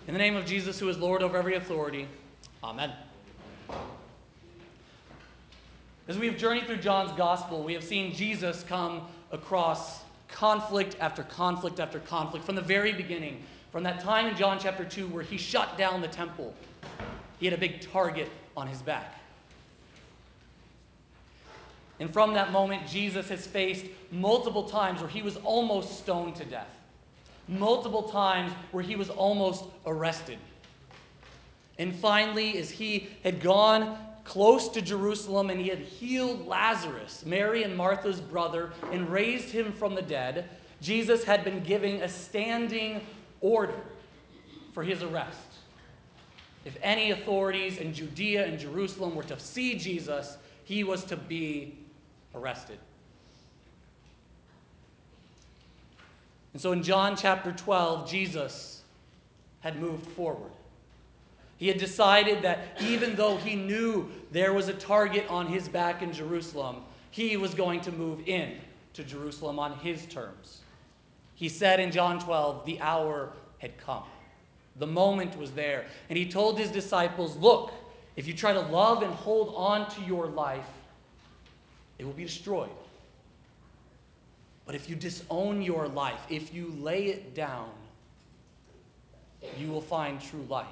In the name of Jesus, who is Lord over every authority. Amen. As we have journeyed through John's gospel, we have seen Jesus come across conflict after conflict after conflict from the very beginning. From that time in John chapter 2 where he shut down the temple, he had a big target on his back. And from that moment, Jesus has faced multiple times where he was almost stoned to death. Multiple times where he was almost arrested. And finally, as he had gone close to Jerusalem and he had healed Lazarus, Mary and Martha's brother, and raised him from the dead, Jesus had been giving a standing order for his arrest. If any authorities in Judea and Jerusalem were to see Jesus, he was to be arrested. And so in John chapter 12, Jesus had moved forward. He had decided that even though he knew there was a target on his back in Jerusalem, he was going to move in to Jerusalem on his terms. He said in John 12, the hour had come. The moment was there. And he told his disciples, look, if you try to love and hold on to your life, it will be destroyed. But if you disown your life, if you lay it down, you will find true life.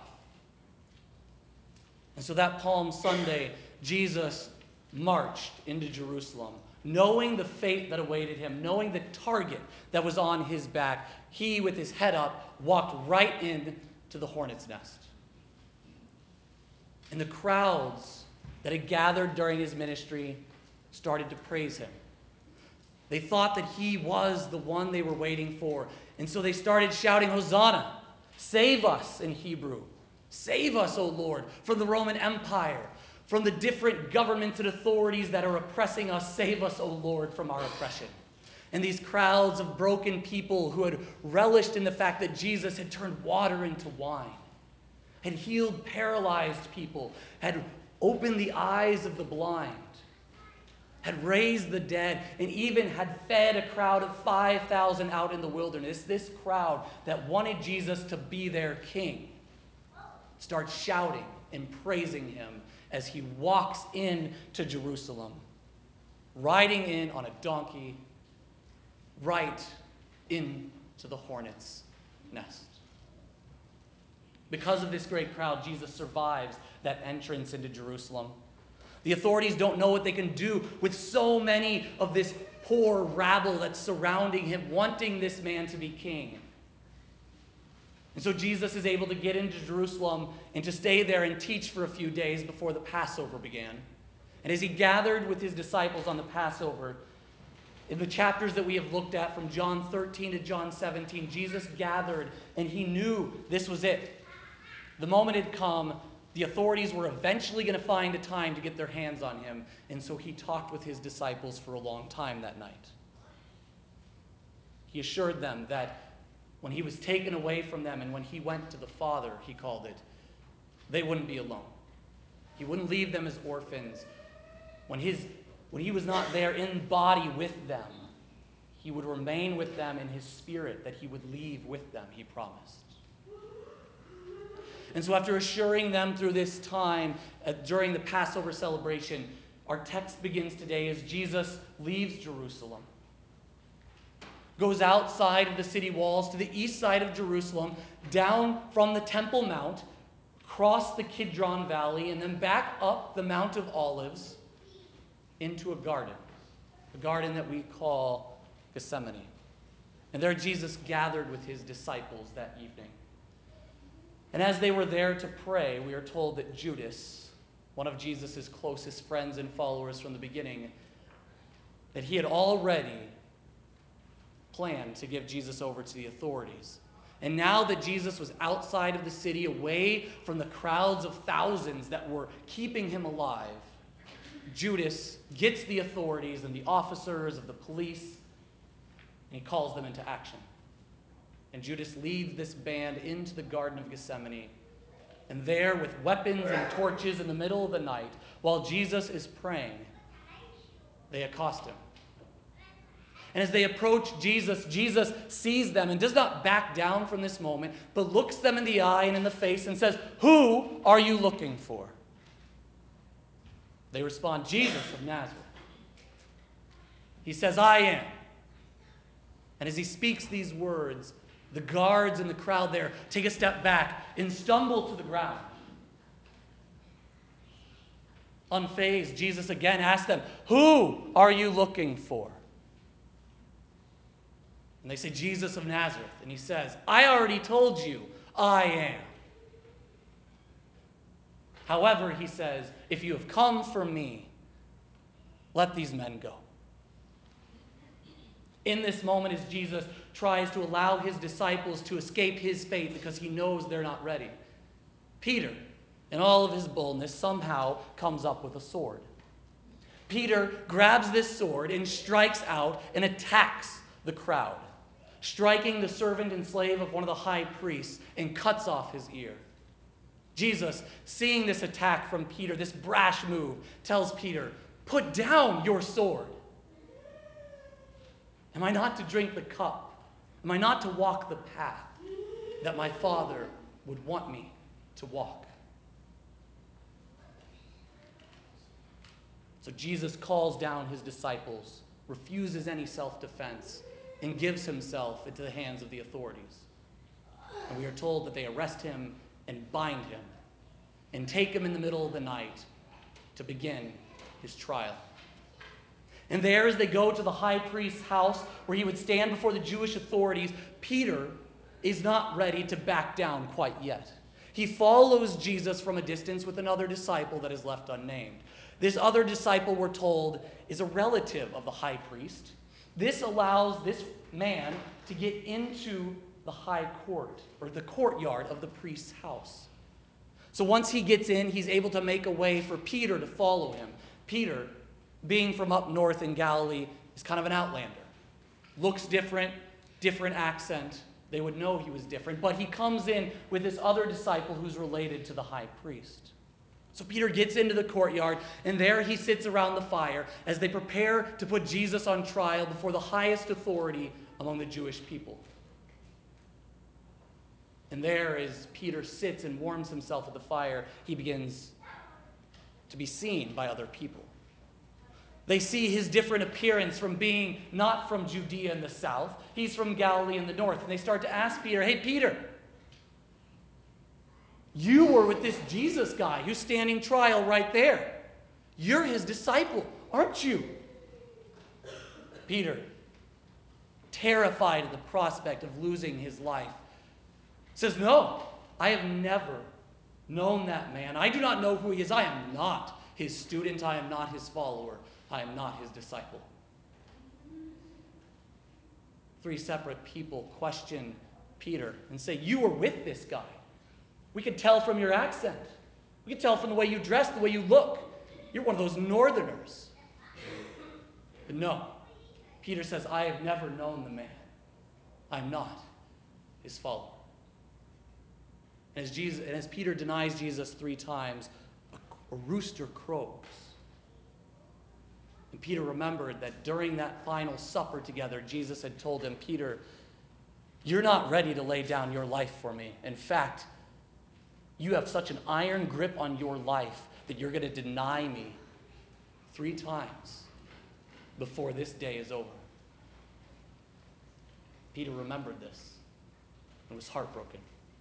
And so that Palm Sunday, Jesus marched into Jerusalem, knowing the fate that awaited him, knowing the target that was on his back. He, with his head up, walked right into the hornet's nest. And the crowds that had gathered during his ministry started to praise him. They thought that he was the one they were waiting for. And so they started shouting, Hosanna, save us in Hebrew. Save us, O Lord, from the Roman Empire, from the different governments and authorities that are oppressing us. Save us, O Lord, from our oppression. And these crowds of broken people who had relished in the fact that Jesus had turned water into wine, had healed paralyzed people, had opened the eyes of the blind, had raised the dead, and even had fed a crowd of 5,000 out in the wilderness. This crowd that wanted Jesus to be their king starts shouting and praising him as he walks into Jerusalem, riding in on a donkey, right into the hornet's nest. Because of this great crowd, Jesus survives that entrance into Jerusalem. The authorities don't know what they can do with so many of this poor rabble that's surrounding him, wanting this man to be king. And so Jesus is able to get into Jerusalem and to stay there and teach for a few days before the Passover began. And as he gathered with his disciples on the Passover, in the chapters that we have looked at from John 13 to John 17, Jesus gathered and he knew this was it. The moment had come. The authorities were eventually going to find a time to get their hands on him. And so he talked with his disciples for a long time that night. He assured them that when he was taken away from them and when he went to the Father, he called it, they wouldn't be alone. He wouldn't leave them as orphans. When he was not there in body with them, he would remain with them in his spirit, that he would leave with them, he promised. And so after assuring them through this time during the Passover celebration, our text begins today as Jesus leaves Jerusalem, goes outside of the city walls to the east side of Jerusalem, down from the Temple Mount, across the Kidron Valley, and then back up the Mount of Olives into a garden that we call Gethsemane. And there Jesus gathered with his disciples that evening. And as they were there to pray, we are told that Judas, one of Jesus' closest friends and followers from the beginning, that he had already planned to give Jesus over to the authorities. And now that Jesus was outside of the city, away from the crowds of thousands that were keeping him alive, Judas gets the authorities and the officers of the police, and he calls them into action. And Judas leads this band into the Garden of Gethsemane. And there, with weapons and torches in the middle of the night, while Jesus is praying, they accost him. And as they approach Jesus, Jesus sees them and does not back down from this moment, but looks them in the eye and in the face and says, "Who are you looking for?" They respond, "Jesus of Nazareth." He says, "I am." And as he speaks these words, the guards and the crowd there take a step back and stumble to the ground. Unfazed, Jesus again asks them, "Who are you looking for?" And they say, "Jesus of Nazareth." And he says, "I already told you, I am." However, he says, "If you have come for me, let these men go." In this moment, as Jesus tries to allow his disciples to escape his fate because he knows they're not ready, Peter, in all of his boldness, somehow comes up with a sword. Peter grabs this sword and strikes out and attacks the crowd, striking the servant and slave of one of the high priests and cuts off his ear. Jesus, seeing this attack from Peter, this brash move, tells Peter, "Put down your sword. Am I not to drink the cup? Am I not to walk the path that my Father would want me to walk?" So Jesus calls down his disciples, refuses any self-defense, and gives himself into the hands of the authorities. And we are told that they arrest him and bind him and take him in the middle of the night to begin his trial. And there, as they go to the high priest's house where he would stand before the Jewish authorities, Peter is not ready to back down quite yet. He follows Jesus from a distance with another disciple that is left unnamed. This other disciple, we're told, is a relative of the high priest. This allows this man to get into the high court, or the courtyard of the priest's house. So once he gets in, he's able to make a way for Peter to follow him. Peter, being from up north in Galilee, is kind of an outlander. Looks different, different accent. They would know he was different. But he comes in with this other disciple who's related to the high priest. So Peter gets into the courtyard, and there he sits around the fire as they prepare to put Jesus on trial before the highest authority among the Jewish people. And there, as Peter sits and warms himself at the fire, he begins to be seen by other people. They see his different appearance from being not from Judea in the south. He's from Galilee in the north. And they start to ask Peter, "Hey, Peter, you were with this Jesus guy who's standing trial right there. You're his disciple, aren't you?" Peter, terrified at the prospect of losing his life, says, "No, I have never known that man. I do not know who he is. I am not his student. I am not his follower. I am not his disciple." 3 separate people question Peter and say, "You were with this guy. We could tell from your accent. We could tell from the way you dress, the way you look. You're one of those northerners." But no, Peter says, "I have never known the man. I'm not his follower." And as Peter denies Jesus 3 times, a rooster crows. And Peter remembered that during that final supper together, Jesus had told him, "Peter, you're not ready to lay down your life for me. In fact, you have such an iron grip on your life that you're going to deny me 3 times before this day is over." Peter remembered this and was heartbroken.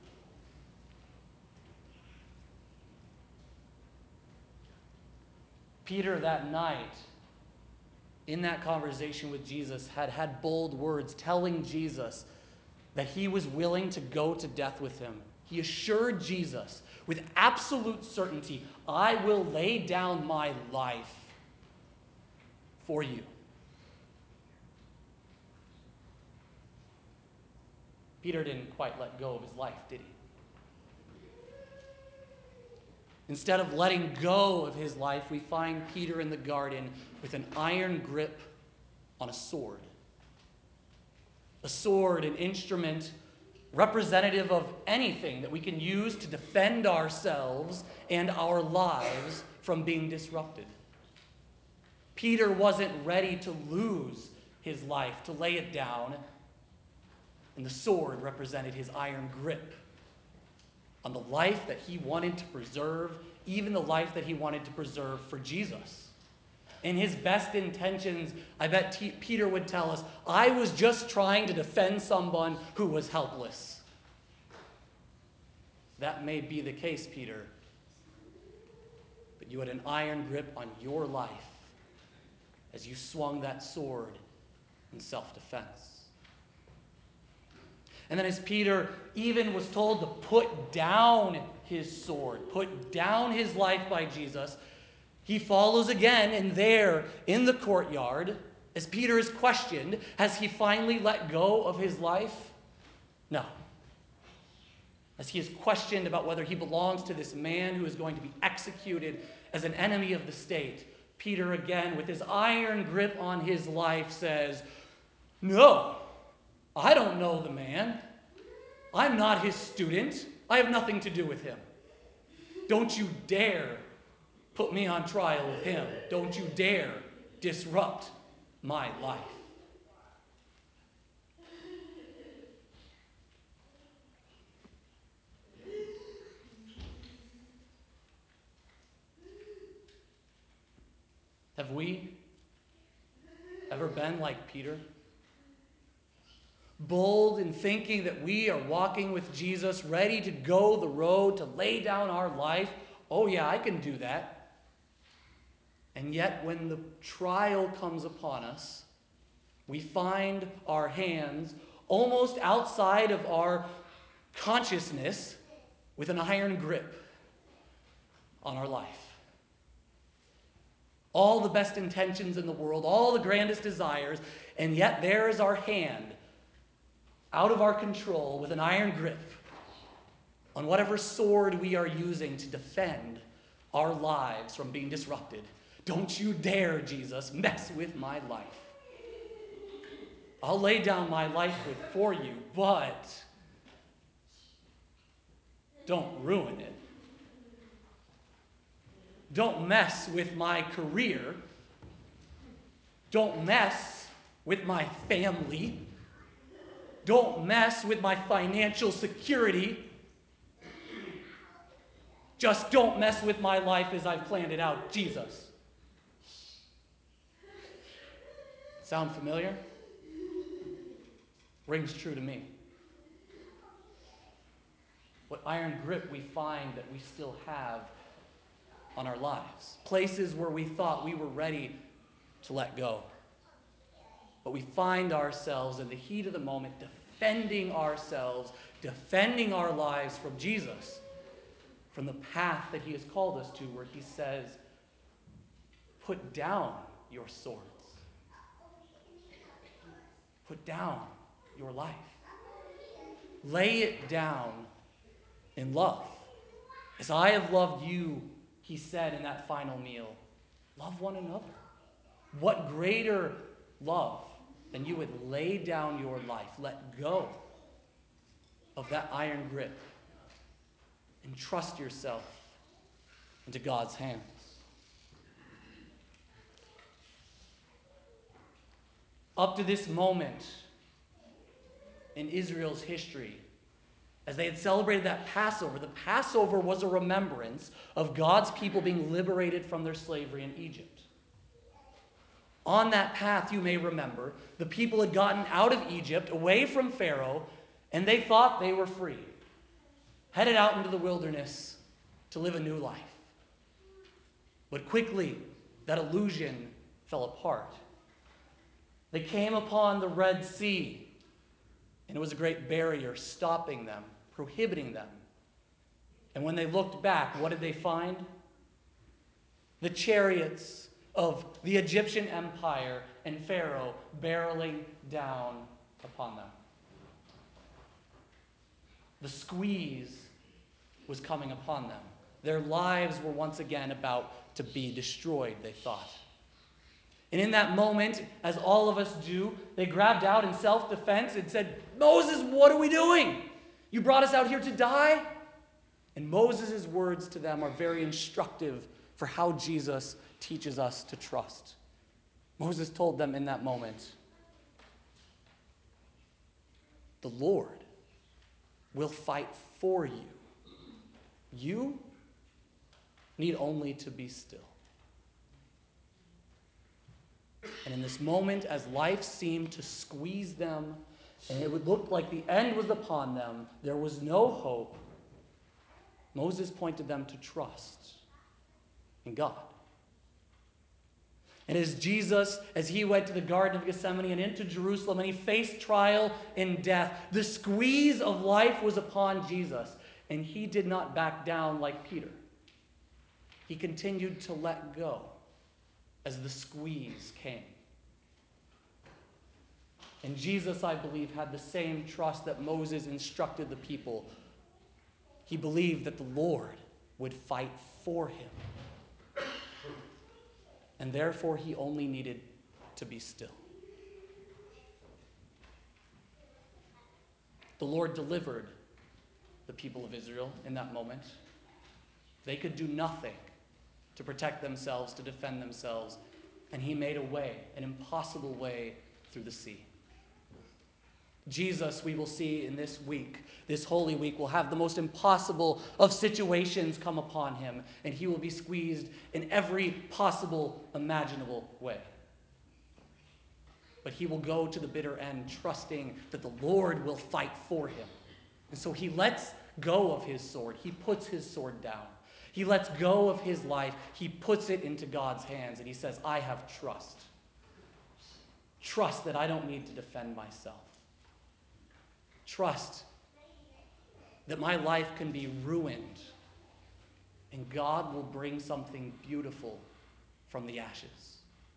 Peter that night, in that conversation with Jesus, had bold words telling Jesus that he was willing to go to death with him. He assured Jesus with absolute certainty, "I will lay down my life for you." Peter didn't quite let go of his life, did he? Instead of letting go of his life, we find Peter in the garden with an iron grip on a sword. A sword, an instrument representative of anything that we can use to defend ourselves and our lives from being disrupted. Peter wasn't ready to lose his life, to lay it down. And the sword represented his iron grip on the life that he wanted to preserve, even the life that he wanted to preserve for Jesus. In his best intentions, I bet Peter would tell us, I was just trying to defend someone who was helpless. That may be the case, Peter, but you had an iron grip on your life as you swung that sword in self-defense. And then as Peter even was told to put down his sword, put down his life by Jesus, he follows again, and there in the courtyard, as Peter is questioned, has he finally let go of his life? No. As he is questioned about whether he belongs to this man who is going to be executed as an enemy of the state, Peter again, with his iron grip on his life, says, "No, I don't know the man. I'm not his student. I have nothing to do with him. Don't you dare put me on trial with him. Don't you dare disrupt my life." Have we ever been like Peter? Bold in thinking that we are walking with Jesus, ready to go the road to lay down our life. Oh yeah, I can do that. And yet when the trial comes upon us, we find our hands almost outside of our consciousness with an iron grip on our life. All the best intentions in the world, all the grandest desires, and yet there is our hand out of our control with an iron grip on whatever sword we are using to defend our lives from being disrupted. Don't you dare, Jesus, mess with my life. I'll lay down my life for you, but don't ruin it. Don't mess with my career. Don't mess with my family. Don't mess with my financial security. Just don't mess with my life as I've planned it out, Jesus. Sound familiar? Rings true to me. What iron grip we find that we still have on our lives. Places where we thought we were ready to let go. But we find ourselves in the heat of the moment defending ourselves, defending our lives from Jesus, from the path that he has called us to, where he says, put down your swords. Put down your life. Lay it down in love. As I have loved you, he said in that final meal, love one another. What greater love than you would lay down your life, let go of that iron grip, and trust yourself into God's hands. Up to this moment in Israel's history, as they had celebrated that Passover, the Passover was a remembrance of God's people being liberated from their slavery in Egypt. On that path, you may remember, the people had gotten out of Egypt, away from Pharaoh, and they thought they were free, headed out into the wilderness to live a new life. But quickly, that illusion fell apart. They came upon the Red Sea, and it was a great barrier stopping them, prohibiting them. And when they looked back, what did they find? The chariots of the Egyptian empire and Pharaoh barreling down upon them. The squeeze was coming upon them. Their lives were once again about to be destroyed, they thought. And in that moment, as all of us do, they grabbed out in self-defense and said, "Moses, what are we doing? You brought us out here to die?" And Moses' words to them are very instructive for how Jesus teaches us to trust. Moses told them in that moment, The Lord will fight for you. You need only to be still. And in this moment, as life seemed to squeeze them, and it would look like the end was upon them, there was no hope, Moses pointed them to trust in God. And as Jesus, as he went to the Garden of Gethsemane and into Jerusalem, and he faced trial and death, the squeeze of life was upon Jesus, and he did not back down like Peter. He continued to let go as the squeeze came. And Jesus, I believe, had the same trust that Moses instructed the people. He believed that the Lord would fight for him. And therefore, he only needed to be still. The Lord delivered the people of Israel in that moment. They could do nothing to protect themselves, to defend themselves. And he made a way, an impossible way through the sea. Jesus, we will see in this week, this Holy Week, will have the most impossible of situations come upon him, and he will be squeezed in every possible, imaginable way. But he will go to the bitter end, trusting that the Lord will fight for him. And so he lets go of his sword. He puts his sword down. He lets go of his life. He puts it into God's hands, and he says, I have trust. Trust that I don't need to defend myself. Trust that my life can be ruined and God will bring something beautiful from the ashes.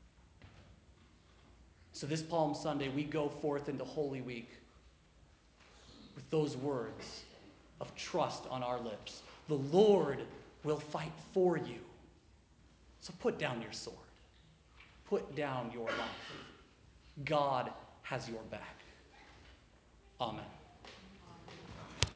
So this Palm Sunday, we go forth into Holy Week with those words of trust on our lips. The Lord will fight for you. So put down your sword. Put down your life. God has your back. Amen.